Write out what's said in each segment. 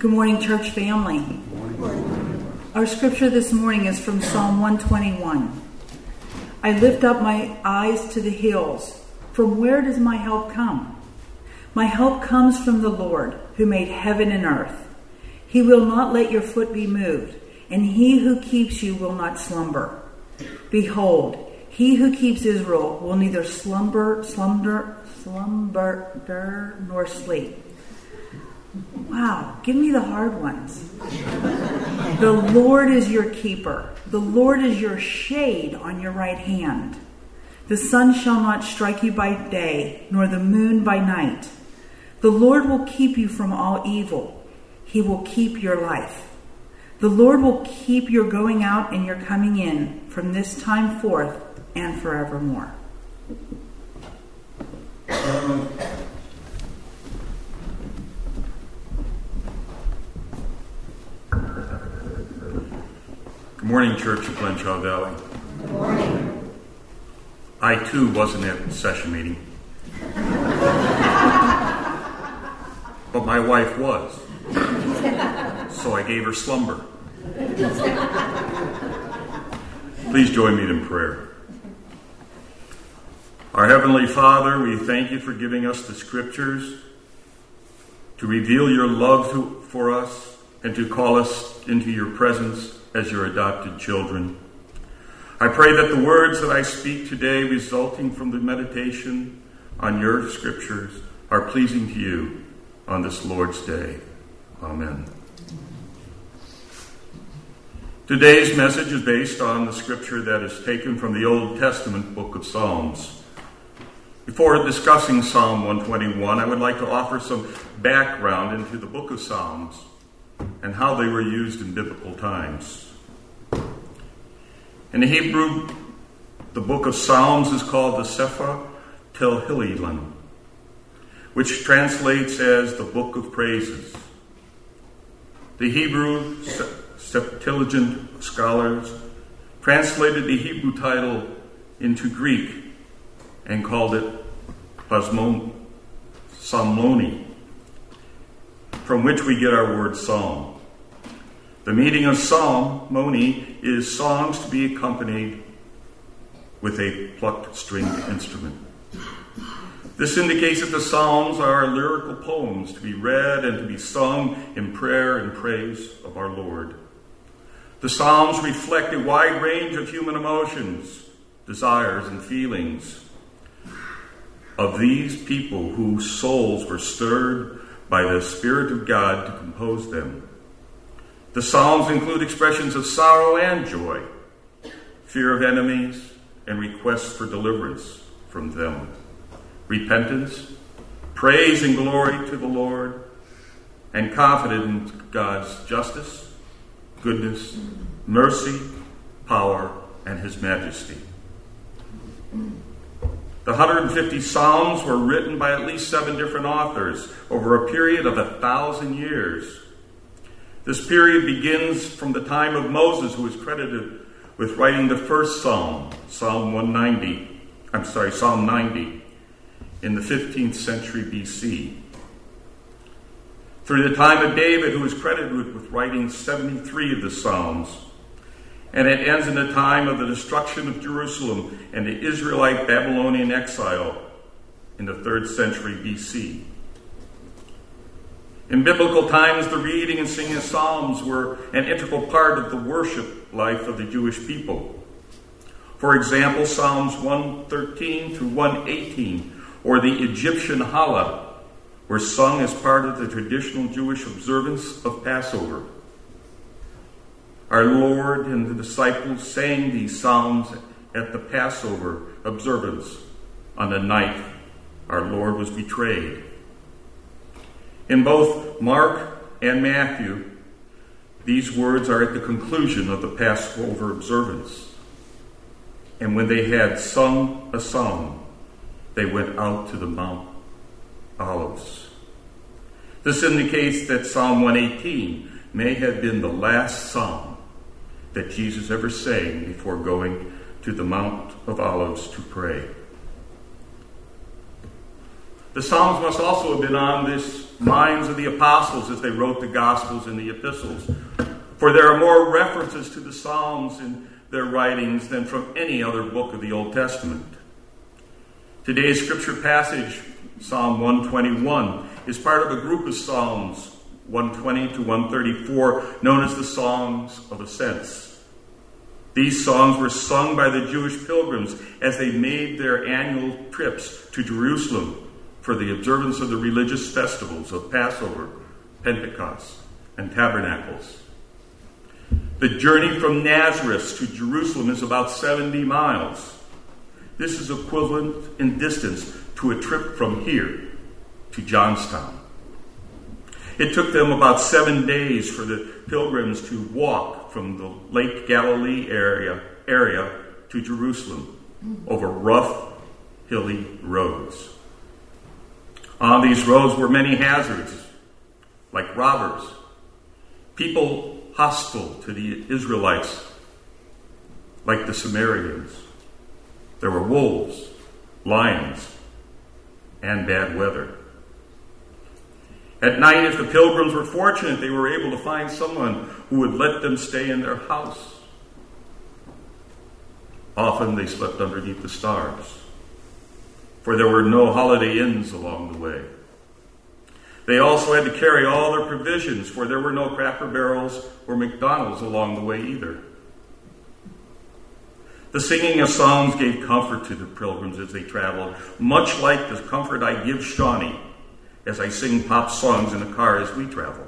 Good morning, church family. Good morning. Our scripture this morning is from Psalm 121. I lift up my eyes to the hills. From where does my help come? My help comes from the Lord, who made heaven and earth. He will not let your foot be moved, and he who keeps you will not slumber. Behold, he who keeps Israel will neither slumber nor sleep. Wow, give me the hard ones. The Lord is your keeper. The Lord is your shade on your right hand. The sun shall not strike you by day, nor the moon by night. The Lord will keep you from all evil. He will keep your life. The Lord will keep your going out and your coming in from this time forth and forevermore. Good morning, Church of Glenshaw Valley. Good morning. I, too, wasn't at the session meeting. But my wife was. So I gave her slumber. Please join me in prayer. Our Heavenly Father, we thank you for giving us the scriptures to reveal your love for us and to call us into your presence as your adopted children. I pray that the words that I speak today, resulting from the meditation on your scriptures, are pleasing to you on this Lord's Day. Amen. Today's message is based on the scripture that is taken from the Old Testament book of Psalms. Before discussing Psalm 121, I would like to offer some background into the book of Psalms and how they were used in biblical times. In Hebrew, the book of Psalms is called the Sefer Tehillim, which translates as the Book of Praises. The Hebrew Septuagint scholars translated the Hebrew title into Greek and called it Psalmoni, from which we get our word psalm. The meaning of psalmoni is songs to be accompanied with a plucked stringed instrument. This indicates that the Psalms are lyrical poems to be read and to be sung in prayer and praise of our Lord. The Psalms reflect a wide range of human emotions, desires, and feelings of these people whose souls were stirred by the Spirit of God to compose them. The Psalms include expressions of sorrow and joy, fear of enemies, and requests for deliverance from them, repentance, praise and glory to the Lord, and confidence in God's justice, goodness, mercy, power, and his majesty. The 150 Psalms were written by at least 7 different authors over a period of 1,000 years. This period begins from the time of Moses, who is credited with writing the first Psalm, Psalm 90, in the 15th century BC. Through the time of David, who is credited with writing 73 of the Psalms, and it ends in the time of the destruction of Jerusalem and the Israelite Babylonian exile in the 3rd century BC. In biblical times, the reading and singing of Psalms were an integral part of the worship life of the Jewish people. For example, Psalms 113 through 118, or the Egyptian Hallel, were sung as part of the traditional Jewish observance of Passover. Our Lord and the disciples sang these psalms at the Passover observance on the night our Lord was betrayed. In both Mark and Matthew, these words are at the conclusion of the Passover observance. And when they had sung a psalm, they went out to the Mount Olives. This indicates that Psalm 118 may have been the last psalm that Jesus ever sang before going to the Mount of Olives to pray. The Psalms must also have been on the minds of the apostles as they wrote the Gospels and the epistles, for there are more references to the Psalms in their writings than from any other book of the Old Testament. Today's scripture passage, Psalm 121, is part of a group of Psalms 120 to 134, known as the Songs of Ascents. These songs were sung by the Jewish pilgrims as they made their annual trips to Jerusalem for the observance of the religious festivals of Passover, Pentecost, and Tabernacles. The journey from Nazareth to Jerusalem is about 70 miles. This is equivalent in distance to a trip from here to Johnstown. It took them about 7 days for the pilgrims to walk from the Lake Galilee area to Jerusalem over rough, hilly roads. On these roads were many hazards, like robbers, people hostile to the Israelites, like the Samaritans. There were wolves, lions, and bad weather. At night, if the pilgrims were fortunate, they were able to find someone who would let them stay in their house. Often they slept underneath the stars, for there were no holiday inns along the way. They also had to carry all their provisions, for there were no Cracker Barrels or McDonald's along the way either. The singing of psalms gave comfort to the pilgrims as they traveled, much like the comfort I give Shawnee as I sing pop songs in the car as we travel.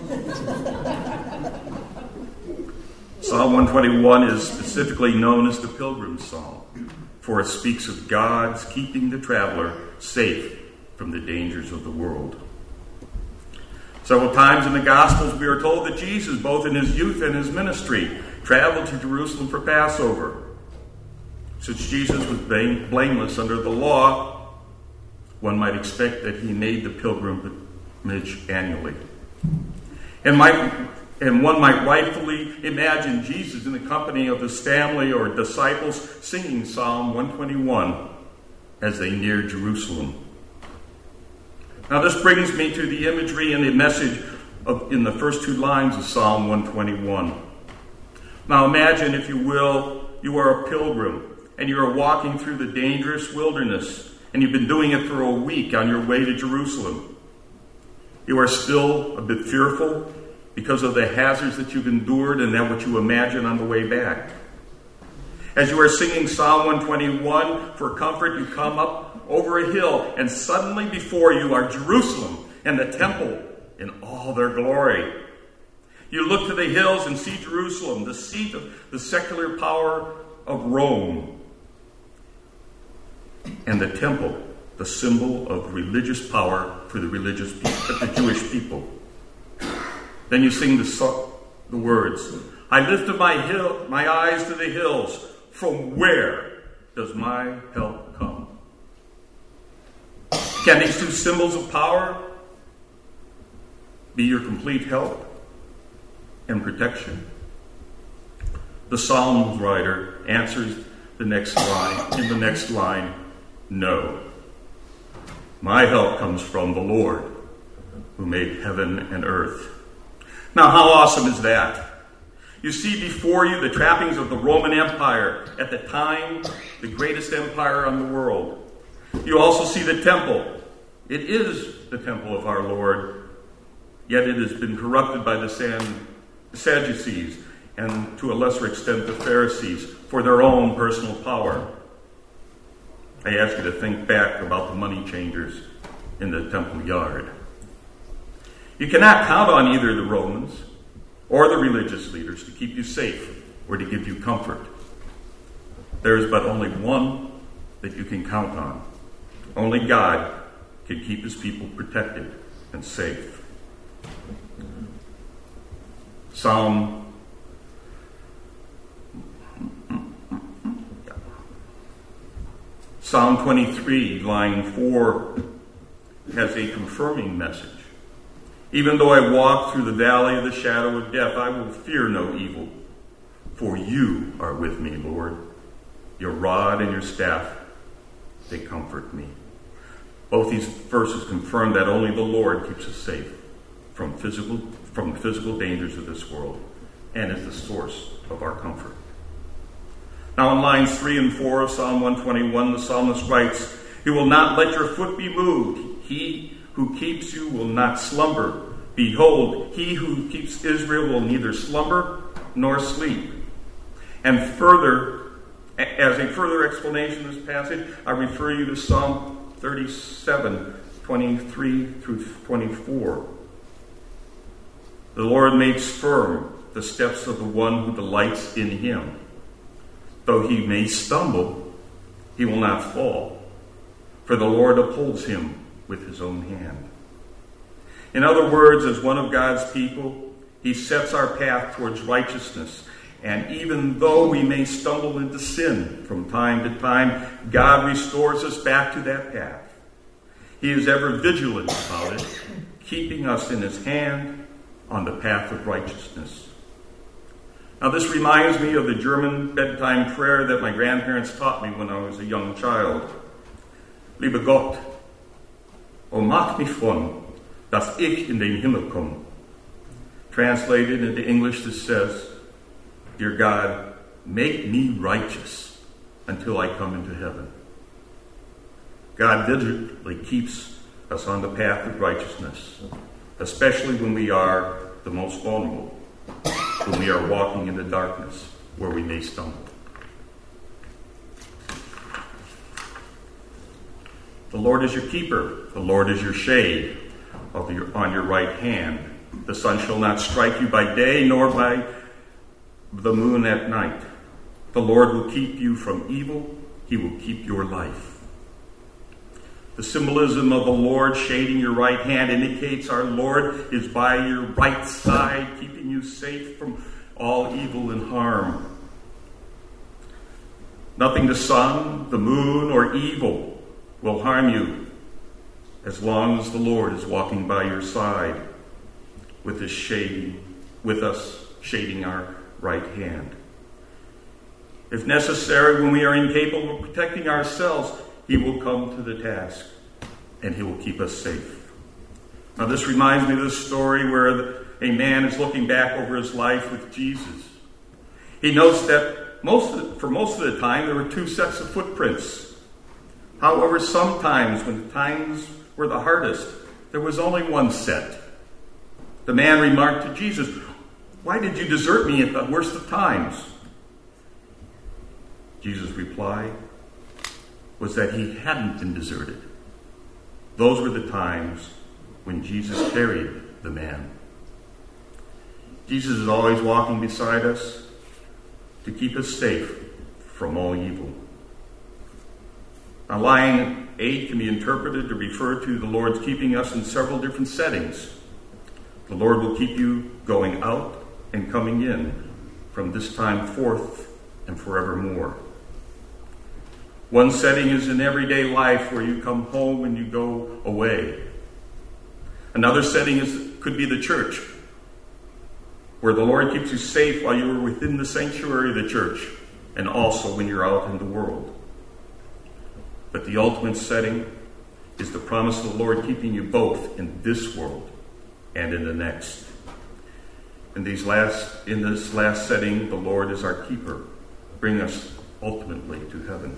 Psalm 121 is specifically known as the Pilgrim's Psalm, for it speaks of God's keeping the traveler safe from the dangers of the world. Several times in the Gospels we are told that Jesus, both in his youth and his ministry, traveled to Jerusalem for Passover. Since Jesus was blameless under the law, one might expect that he made the pilgrimage annually. And one might rightfully imagine Jesus in the company of his family or disciples singing Psalm 121 as they neared Jerusalem. Now this brings me to the imagery and the message in the first two lines of Psalm 121. Now imagine, if you will, you are a pilgrim and you are walking through the dangerous wilderness, and you've been doing it for a week on your way to Jerusalem. You are still a bit fearful because of the hazards that you've endured and then what you imagine on the way back. As you are singing Psalm 121 for comfort, you come up over a hill, and suddenly before you are Jerusalem and the temple in all their glory. You look to the hills and see Jerusalem, the seat of the secular power of Rome, and the temple, the symbol of religious power for the religious people, the Jewish people. Then you sing the words, I lifted my eyes to the hills. From where does my help come? Can these two symbols of power be your complete help and protection? The Psalms writer answers in the next line, no. My help comes from the Lord, who made heaven and earth. Now, how awesome is that? You see before you the trappings of the Roman Empire, at the time the greatest empire on the world. You also see the temple. It is the temple of our Lord, yet it has been corrupted by the Sadducees and to a lesser extent the Pharisees for their own personal power. I ask you to think back about the money changers in the temple yard. You cannot count on either the Romans or the religious leaders to keep you safe or to give you comfort. There is but only one that you can count on. Only God can keep his people protected and safe. Psalm 23, line 4, has a confirming message. Even though I walk through the valley of the shadow of death, I will fear no evil, for you are with me, Lord. Your rod and your staff, they comfort me. Both these verses confirm that only the Lord keeps us safe from the physical dangers of this world and is the source of our comfort. Now in lines 3 and 4 of Psalm 121, the psalmist writes, "He will not let your foot be moved. He who keeps you will not slumber. Behold, he who keeps Israel will neither slumber nor sleep." And further, as a further explanation of this passage, I refer you to Psalm 37, 23 through 24. "The Lord makes firm the steps of the one who delights in him. Though he may stumble, he will not fall, for the Lord upholds him with his own hand." In other words, as one of God's people, he sets our path towards righteousness. And even though we may stumble into sin from time to time, God restores us back to that path. He is ever vigilant about it, keeping us in his hand on the path of righteousness. Now, this reminds me of the German bedtime prayer that my grandparents taught me when I was a young child. "Lieber Gott, o mach mich fromm, dass ich in den Himmel komme." Translated into English, this says, "Dear God, make me righteous until I come into heaven." God vigilantly keeps us on the path of righteousness, especially when we are the most vulnerable, when we are walking in the darkness where we may stumble. The Lord is your keeper. The Lord is your shade on your right hand. The sun shall not strike you by day, nor by the moon at night. The Lord will keep you from evil. He will keep your life. The symbolism of the Lord shading your right hand indicates our Lord is by your right side, keeping you safe from all evil and harm. Nothing the sun, the moon, or evil will harm you as long as the Lord is walking by your side with us shading our right hand. If necessary, when we are incapable of protecting ourselves, he will come to the task and he will keep us safe. Now, this reminds me of this story where a man is looking back over his life with Jesus. He notes that for most of the time there were two sets of footprints. However, sometimes when times were the hardest, there was only one set. The man remarked to Jesus, "Why did you desert me at the worst of times?" Jesus' reply was that he hadn't been deserted. Those were the times when Jesus carried the man. Jesus is always walking beside us to keep us safe from all evil. Now, line 8 can be interpreted to refer to the Lord's keeping us in several different settings. The Lord will keep you going out and coming in from this time forth and forevermore. One setting is in everyday life where you come home and you go away. Another setting could be the church, where the Lord keeps you safe while you are within the sanctuary of the church and also when you're out in the world. But the ultimate setting is the promise of the Lord keeping you both in this world and in the next. In this last setting, the Lord is our keeper, bring us ultimately to heaven.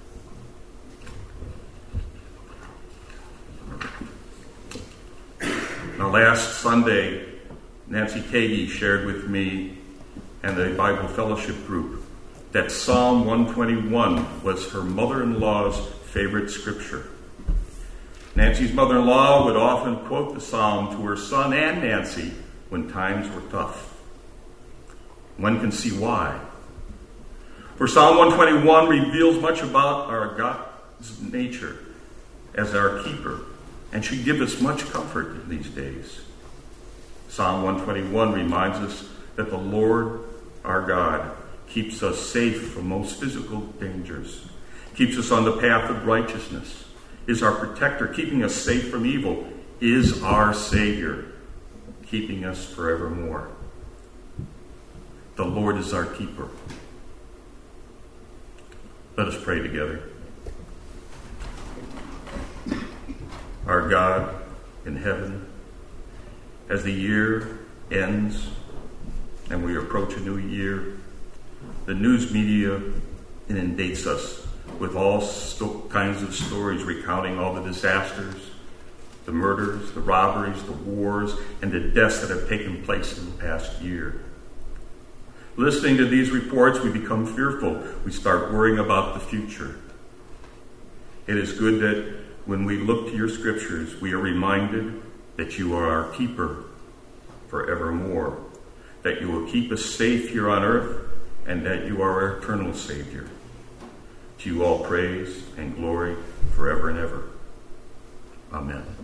Now, last Sunday, Nancy Kagi shared with me and the Bible Fellowship group that Psalm 121 was her mother-in-law's favorite scripture. Nancy's mother-in-law would often quote the psalm to her son and Nancy when times were tough. One can see why. For Psalm 121 reveals much about our God's nature as our keeper and should give us much comfort in these days. Psalm 121 reminds us that the Lord, our God, keeps us safe from most physical dangers, keeps us on the path of righteousness, is our protector, keeping us safe from evil, is our Savior, keeping us forevermore. The Lord is our keeper. Let us pray together. our God in heaven, as the year ends and we approach a new year, the news media inundates us with all kinds of stories recounting all the disasters, the murders, the robberies, the wars, and the deaths that have taken place in the past year. Listening to these reports, we become fearful. We start worrying about the future. It is good that when we look to your scriptures, we are reminded that you are our keeper forevermore, that you will keep us safe here on earth, and that you are our eternal Savior. To you all praise and glory forever and ever. Amen.